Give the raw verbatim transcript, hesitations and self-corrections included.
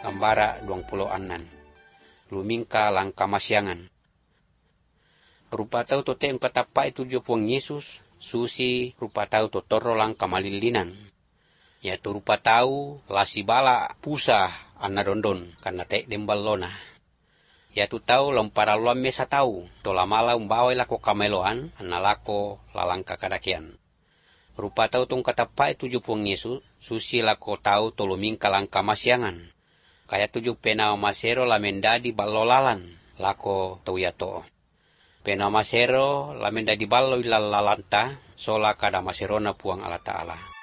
Gambara duang pulau anan. Lumingka langka masyangan. Rupa tau tote ang katapa itu Puang Yesus. Susi rupa tau totoro langka malilinan. Yaitu rupa tau lasi bala pusah anna dondon karena te demballona. Yaitu tau lompara luam mesa tau. Tola mala umbawa lako kameloan anna lako lalangka kadakian. Rupa tau tong katapa itu Puang Yesus. Susi lako tau tolumingka langka masyangan. Kaya tujuh pena masero lamendadi balolalan lako tau yato. Pena masero lamendadi ballo ilallalanta sola kada maserona Puang Allah Ta'ala.